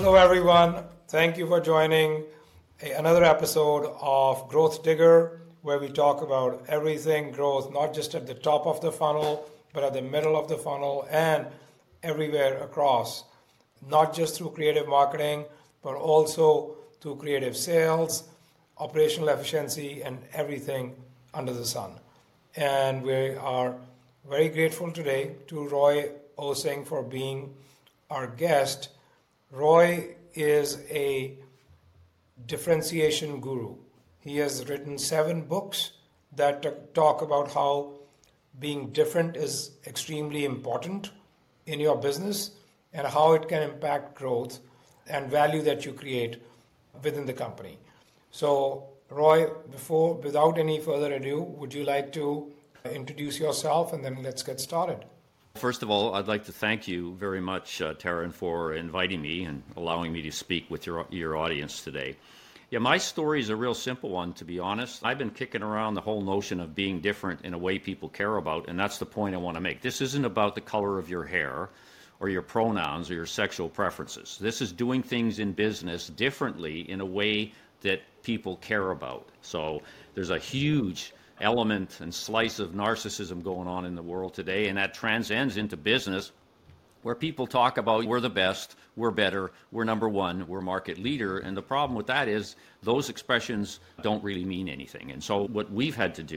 Hello, everyone. Thank you for joining another episode of Growth Digger, where we talk about everything growth, not just at the top of the funnel, but at the middle of the funnel and everywhere across, not just through creative marketing, but also through creative sales, operational efficiency, and everything under the sun. And we are very grateful today to Roy Osing for being our guest. Roy is a differentiation guru. He has written 7 books that talk about how being different is extremely important in your business and how it can impact growth and value that you create within the company. So, Roy, without any further ado, would you like to introduce yourself and then let's get started? First of all, I'd like to thank you very much, Taryn, for inviting me and allowing me to speak with your audience today. Yeah, my story is a real simple one, to be honest. I've been kicking around the whole notion of being different in a way people care about, and that's the point I want to make. This isn't about the color of your hair or your pronouns or your sexual preferences. This is doing things in business differently in a way that people care about. So there's a huge element and slice of narcissism going on in the world today, and that transcends into business, where people talk about we're the best, we're better, we're number one, we're market leader, and the problem with that is those expressions don't really mean anything. And so what we had to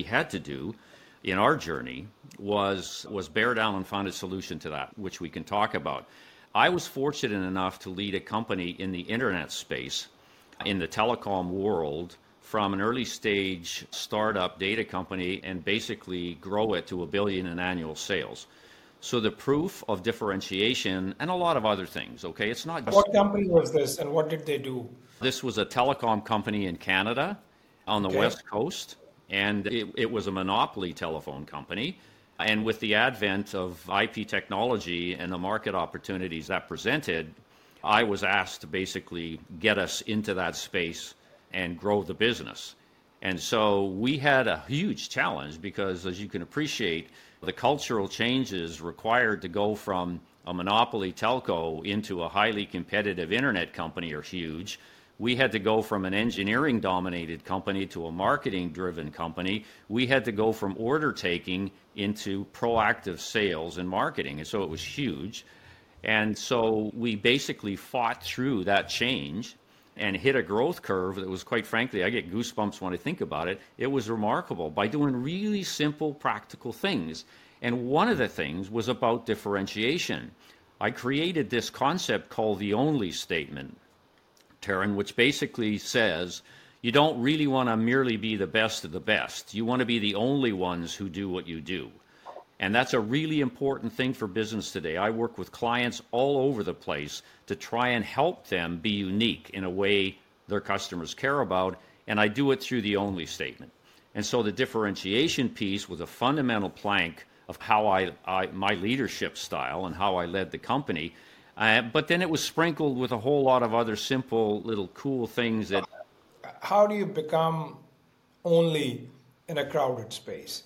do in our journey was bear down and find a solution to that, which we can talk about. I was fortunate enough to lead a company in the internet space, in the telecom world, from an early stage startup data company and basically grow it to $1 billion in annual sales. So the proof of differentiation and a lot of other things, okay? It's not just... What company was this and what did they do? This was a telecom company in Canada on the West Coast, and it was a monopoly telephone company. And with the advent of IP technology and the market opportunities that presented, I was asked to basically get us into that space and grow the business. And so we had a huge challenge because, as you can appreciate, the cultural changes required to go from a monopoly telco into a highly competitive internet company are huge. We had to go from an engineering-dominated company to a marketing-driven company. We had to go from order-taking into proactive sales and marketing, and so it was huge. And so we basically fought through that change and hit a growth curve that was, quite frankly, I get goosebumps when I think about it. It was remarkable by doing really simple, practical things. And one of the things was about differentiation. I created this concept called the only statement, Taryn, which basically says you don't really want to merely be the best of the best. You want to be the only ones who do what you do. And that's a really important thing for business today. I work with clients all over the place to try and help them be unique in a way their customers care about, and I do it through the only statement. And so the differentiation piece was a fundamental plank of how my leadership style and how I led the company. But then it was sprinkled with a whole lot of other simple little cool things that... How do you become only in a crowded space?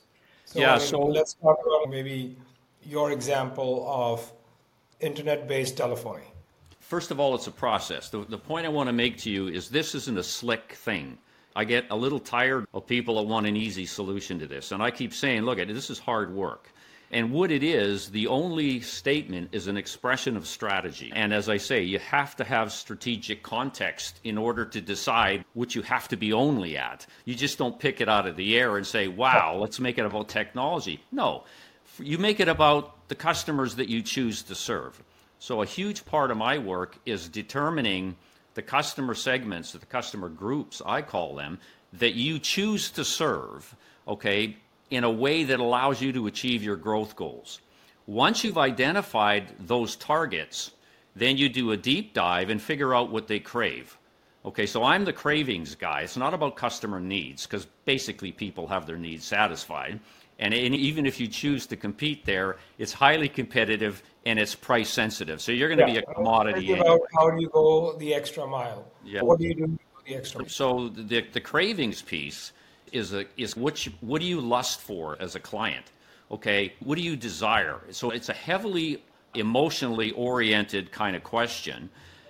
So let's talk about maybe your example of internet-based telephony. First of all, it's a process. The point I want to make to you is this isn't a slick thing. I get a little tired of people that want an easy solution to this. And I keep saying, look, this is hard work. And what it is, the only statement is an expression of strategy. And as I say, you have to have strategic context in order to decide what you have to be only at. You just don't pick it out of the air and say, wow, let's make it about technology. No, you make it about the customers that you choose to serve. So a huge part of my work is determining the customer segments, the customer groups, I call them, that you choose to serve, okay, in a way that allows you to achieve your growth goals. Once you've identified those targets, then you do a deep dive and figure out what they crave. Okay, so I'm the cravings guy. It's not about customer needs, because basically people have their needs satisfied. And even if you choose to compete there, it's highly competitive and it's price sensitive. So you're going to be a commodity. About how do you go the extra mile? Yeah. What do you do the extra mile? So the cravings piece is what do you lust for as a client? Okay, what do you desire? So it's a heavily emotionally oriented kind of question.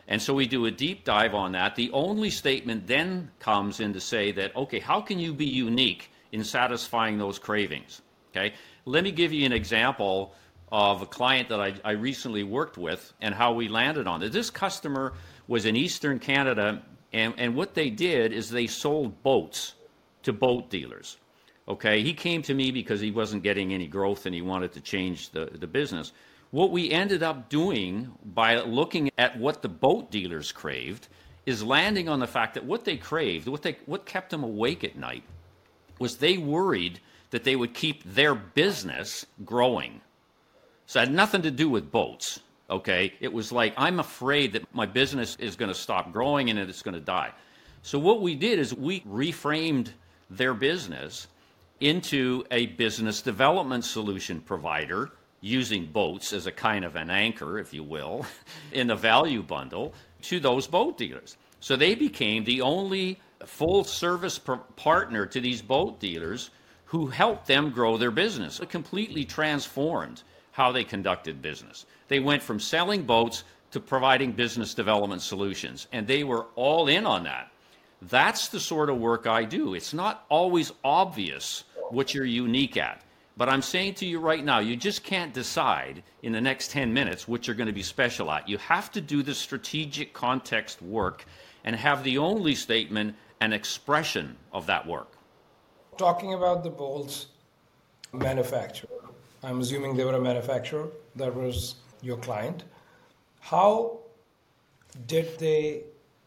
And so we do a deep dive on that. The only statement then comes in to say that, okay, how can you be unique in satisfying those cravings? Okay, let me give you an example of a client that I recently worked with and how we landed on it. This customer was in Eastern Canada, and what they did is they sold boats to boat dealers. Okay, he came to me because he wasn't getting any growth and he wanted to change the business. What we ended up doing by looking at what the boat dealers craved is landing on the fact that what they craved, what kept them awake at night, was they worried that they would keep their business growing. So it had nothing to do with boats, okay? It was like, I'm afraid that my business is going to stop growing and it's going to die. So what we did is we reframed their business into a business development solution provider using boats as a kind of an anchor, if you will, in the value bundle to those boat dealers. So they became the only full-service partner to these boat dealers who helped them grow their business. It completely transformed how they conducted business. They went from selling boats to providing business development solutions, and they were all in on that. That's the sort of work I do. It's not always obvious what you're unique at. But I'm saying to you right now, you just can't decide in the next 10 minutes what you're going to be special at. You have to do the strategic context work and have the only statement an expression of that work. Talking about the bolts manufacturer, I'm assuming they were a manufacturer that was your client. How did they,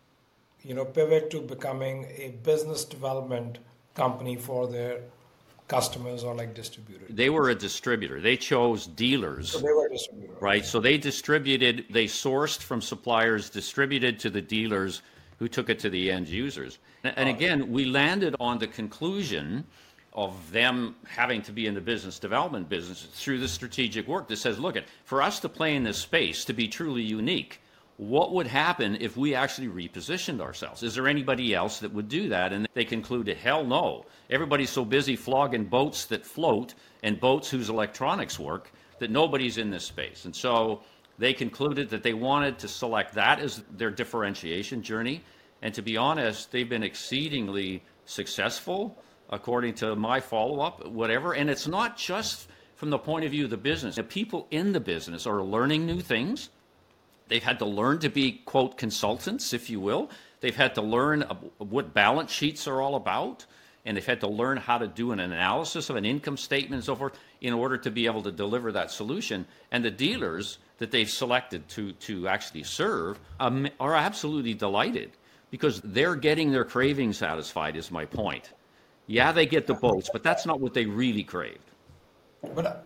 pivot to becoming a business development company for their customers or like distributors? They were a distributor. They chose dealers. So they were a distributor. Right. So they sourced from suppliers, distributed to the dealers who took it to the end users. And again, we landed on the conclusion of them having to be in the business development business through the strategic work that says, look, for us to play in this space, to be truly unique, what would happen if we actually repositioned ourselves? Is there anybody else that would do that? And they concluded, hell no. Everybody's so busy flogging boats that float and boats whose electronics work that nobody's in this space. And so they concluded that they wanted to select that as their differentiation journey. And to be honest, they've been exceedingly successful, according to my follow-up, whatever. And it's not just from the point of view of the business. The people in the business are learning new things. They've had to learn to be, quote, consultants, if you will. They've had to learn what balance sheets are all about. And they've had to learn how to do an analysis of an income statement and so forth in order to be able to deliver that solution. And the dealers that they've selected to actually serve are absolutely delighted because they're getting their cravings satisfied, is my point. Yeah, they get the boats, but that's not what they really craved. But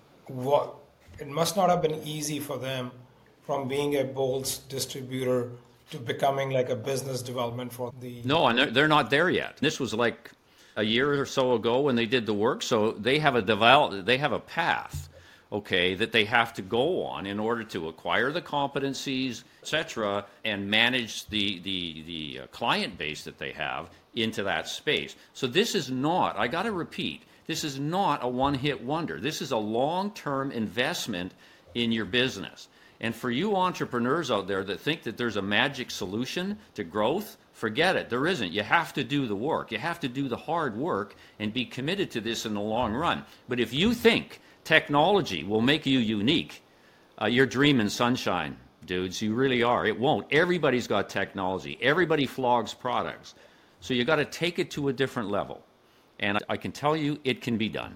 it must not have been easy for them from being a bolts distributor to becoming like a business development for the... No, and they're not there yet. This was like a year or so ago when they did the work, so they have a path, okay, that they have to go on in order to acquire the competencies, etc., and manage the client base that they have into that space. So this is not, I got to repeat, this is not a one-hit wonder. This is a long-term investment in your business. And for you entrepreneurs out there that think that there's a magic solution to growth, forget it. There isn't. You have to do the work. You have to do the hard work and be committed to this in the long run. But if you think technology will make you unique, you're dreaming sunshine, dudes. You really are. It won't. Everybody's got technology. Everybody flogs products. So you got to take it to a different level. And I can tell you it can be done.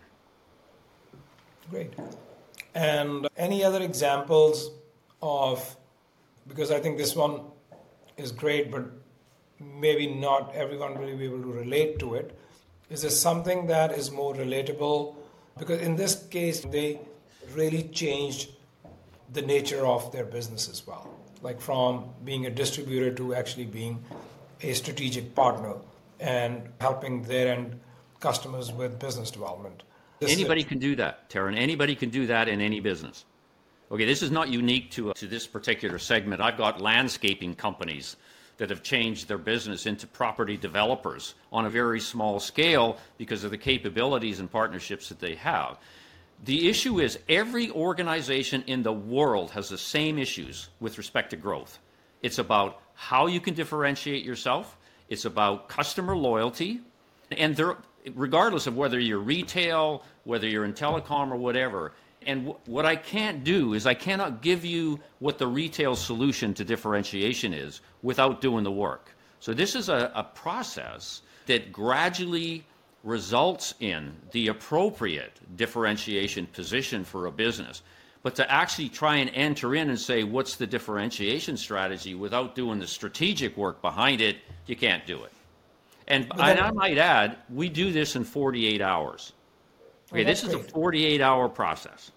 Great. And any other examples of, because I think this one is great, but maybe not everyone will be able to relate to it. Is there something that is more relatable? Because in this case, they really changed the nature of their business as well. Like from being a distributor to actually being a strategic partner and helping their end customers with business development. Anybody can do that, Taryn. Anybody can do that in any business. Okay, this is not unique to this particular segment. I've got landscaping companies that have changed their business into property developers on a very small scale because of the capabilities and partnerships that they have. The issue is every organization in the world has the same issues with respect to growth. It's about how you can differentiate yourself. It's about customer loyalty. And regardless of whether you're retail, whether you're in telecom or whatever. And what I can't do is I cannot give you what the retail solution to differentiation is without doing the work. So this is a process that gradually results in the appropriate differentiation position for a business. But to actually try and enter in and say, what's the differentiation strategy without doing the strategic work behind it, you can't do it. And I might add, we do this in 48 hours. Okay, this is a 48-hour process.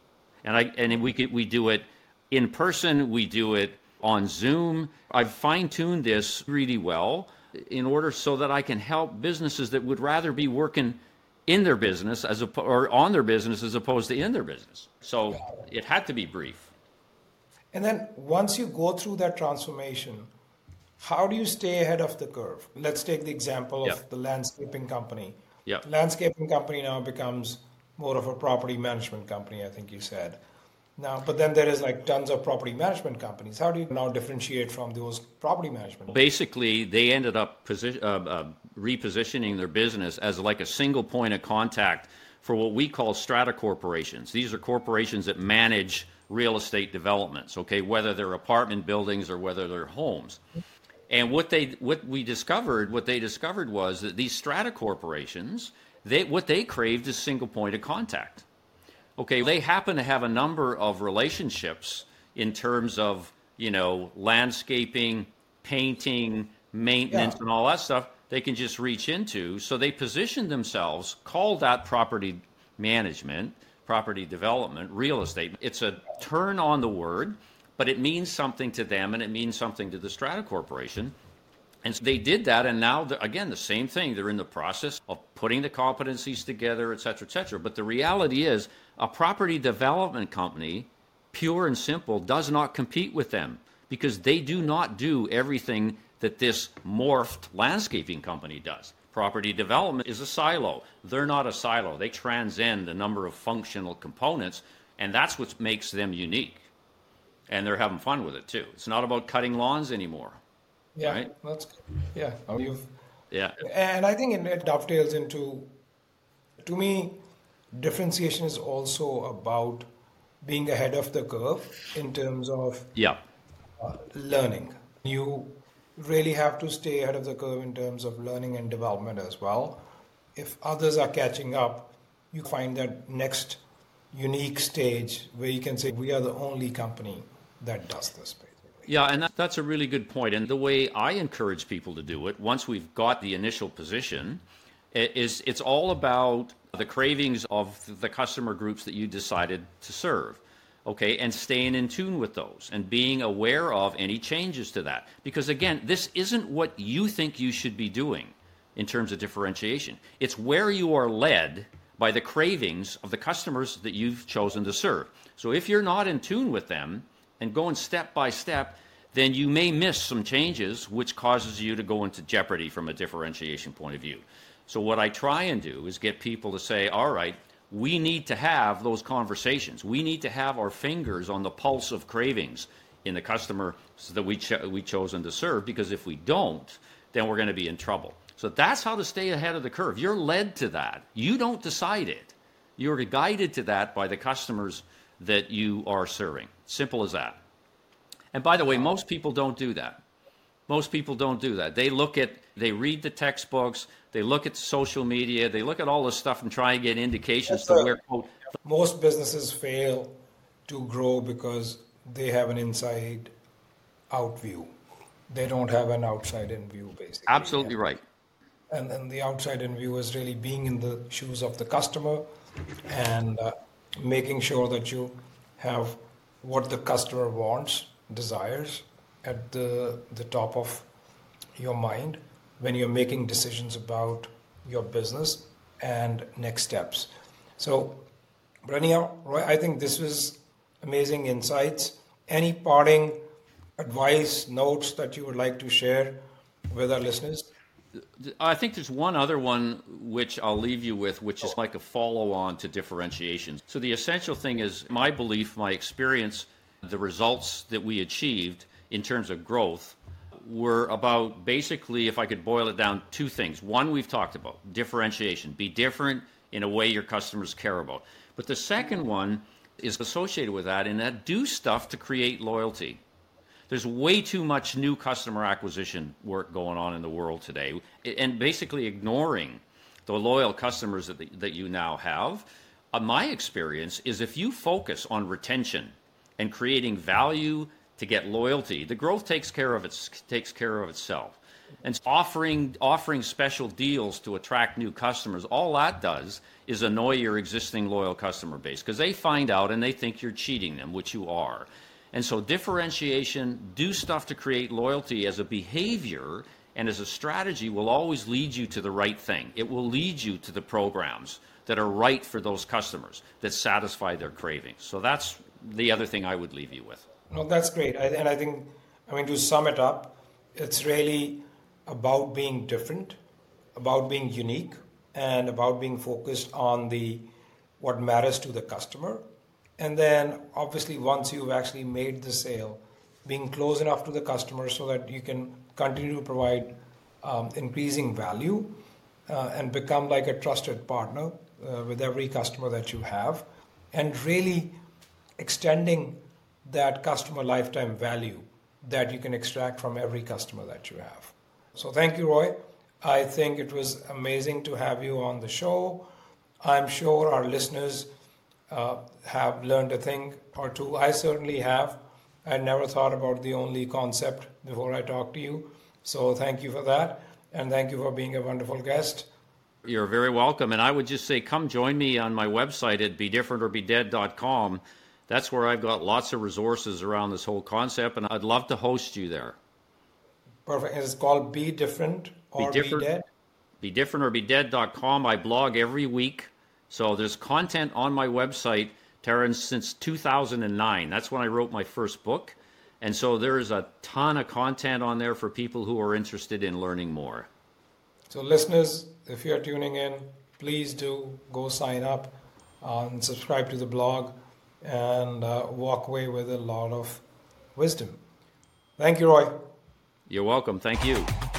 And we do it in person, we do it on Zoom. I've fine-tuned this really well in order so that I can help businesses that would rather be working in their business or on their business as opposed to in their business. So it had to be brief. And then once you go through that transformation, how do you stay ahead of the curve? Let's take the example of the landscaping company. The landscaping company now becomes more of a property management company, I think you said. Now, but then there is like tons of property management companies. How do you now differentiate from those property management? Basically, they ended up repositioning their business as like a single point of contact for what we call strata corporations. These are corporations that manage real estate developments, okay, whether they're apartment buildings or whether they're homes. And what they discovered was that these strata corporations, what they craved is single point of contact. Okay, they happen to have a number of relationships in terms of, landscaping, painting, maintenance, and all that stuff they can just reach into. So they positioned themselves, called that property management, property development, real estate. It's a turn on the word, but it means something to them and it means something to the strata corporation. And so they did that, and now, again, the same thing. They're in the process of putting the competencies together, et cetera, et cetera. But the reality is, a property development company, pure and simple, does not compete with them because they do not do everything that this morphed landscaping company does. Property development is a silo. They're not a silo. They transcend a number of functional components, and that's what makes them unique. And they're having fun with it, too. It's not about cutting lawns anymore. Yeah, right? That's good. Yeah. Yeah. And I think it dovetails into, to me, differentiation is also about being ahead of the curve in terms of learning. You really have to stay ahead of the curve in terms of learning and development as well. If others are catching up, you find that next unique stage where you can say, we are the only company that does this. Yeah, and that's a really good point. And the way I encourage people to do it, once we've got the initial position, is it's all about the cravings of the customer groups that you decided to serve, okay, and staying in tune with those and being aware of any changes to that. Because, again, this isn't what you think you should be doing in terms of differentiation. It's where you are led by the cravings of the customers that you've chosen to serve. So if you're not in tune with them, and going step by step, then you may miss some changes, which causes you to go into jeopardy from a differentiation point of view. So what I try and do is get people to say, all right, we need to have those conversations. We need to have our fingers on the pulse of cravings in the customer that we chosen to serve, because if we don't, then we're going to be in trouble. So that's how to stay ahead of the curve. You're led to that. You don't decide it. You're guided to that by the customers that you are serving. Simple as that. And by the way, most people don't do that. Most people don't do that. They read the textbooks, they look at social media, they look at all this stuff and try and get indications to where, quote. Most businesses fail to grow because they have an inside out view. They don't have an outside in view, basically. Absolutely right. And then the outside in view is really being in the shoes of the customer and making sure that you have what the customer wants, desires at the top of your mind when you're making decisions about your business and next steps. So, Brania, Roy, I think this was amazing insights. Any parting advice, notes that you would like to share with our listeners? I think there's one other one which I'll leave you with, which is like a follow-on to differentiation. So the essential thing is my belief, my experience, the results that we achieved in terms of growth were about basically, if I could boil it down, two things. One, we've talked about differentiation. Be different in a way your customers care about. But the second one is associated with that, in that do stuff to create loyalty. There's way too much new customer acquisition work going on in the world today, and basically ignoring the loyal customers that you now have. My experience is if you focus on retention and creating value to get loyalty, the growth takes care of itself. And offering special deals to attract new customers, all that does is annoy your existing loyal customer base, because they find out and they think you're cheating them, which you are. And so differentiation, do stuff to create loyalty as a behavior and as a strategy will always lead you to the right thing. It will lead you to the programs that are right for those customers, that satisfy their cravings. So that's the other thing I would leave you with. No, that's great. And I think, to sum it up, it's really about being different, about being unique, and about being focused on what matters to the customer. And then, obviously, once you've actually made the sale, being close enough to the customer so that you can continue to provide increasing value and become like a trusted partner with every customer that you have, and really extending that customer lifetime value that you can extract from every customer that you have. So thank you, Roy. I think it was amazing to have you on the show. I'm sure our listeners have learned a thing or two. I certainly have. I never thought about the only concept before I talked to you. So thank you for that. And thank you for being a wonderful guest. You're very welcome. And I would just say, come join me on my website at bedifferentorbedead.com. That's where I've got lots of resources around this whole concept, and I'd love to host you there. Perfect. It's called Be Different or Be Dead? bedifferentorbedead.com. I blog every week. So there's content on my website, Terrence, since 2009. That's when I wrote my first book. And so there is a ton of content on there for people who are interested in learning more. So listeners, if you're tuning in, please do go sign up and subscribe to the blog and walk away with a lot of wisdom. Thank you, Roy. You're welcome. Thank you.